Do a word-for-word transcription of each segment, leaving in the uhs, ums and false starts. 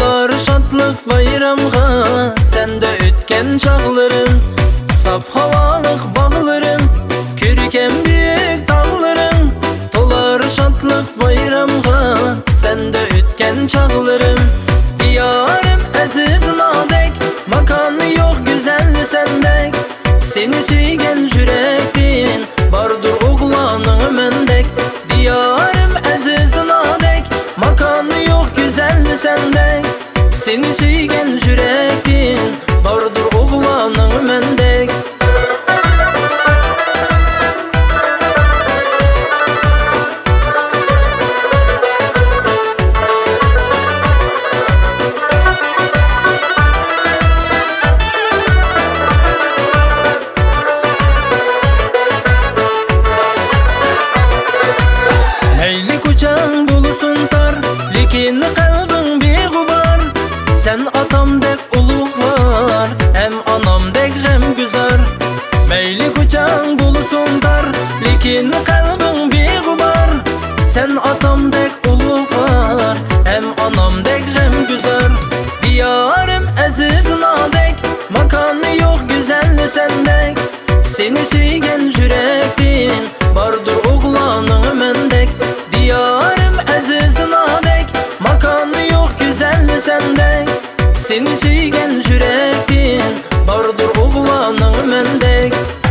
Tolar şatlık bayramga sende ötken çağların. Sap havalık bağların, körüken büyük dağların. Tolar şatlık bayramga sende ötken çağların. Diyarım aziz nadek, makanı yok güzel sendek. Seni suygen yürektin, bardır oğlanı mendek. Diyarım aziz nadek, makanı yok güzel sendek. Seni suygen yürektin, bardır oğlanı mendek. Heyli kucağın bulusun tar, lekin kalbin bir gubar. Sen atamdek uluk var, hem anamdek hem güzar. Meyli kucağın bulusun tar, lekin kalbin bir gubar. Sen atamdek uluk var, hem anamdek hem güzar. Diyarım aziz nadek, makanı yok güzel sendek. Seni suygen yürektin, bardır oğlanı mendek. Diyarım aziz nadek, makanı yok güzel sendek. Seni suygen yürektin, bardır oğlanı mendek.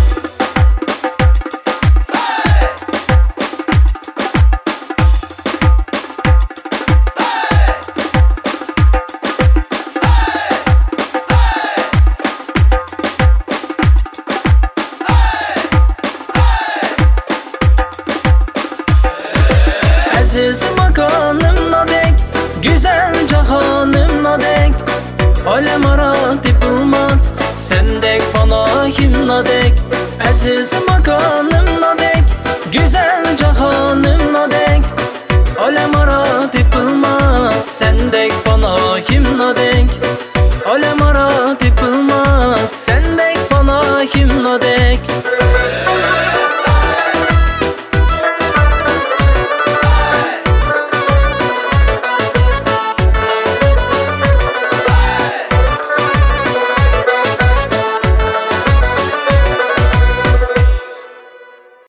Aziz makanım nadek, güzel cahanım nadek. Alem aratip bulmaz, sendek bana kim nadek. Aziz makanım nadek, güzel cahanım nadek. Alem aratip bulmaz, sendek bana kim nadek. Alem aratip bulmaz, sendek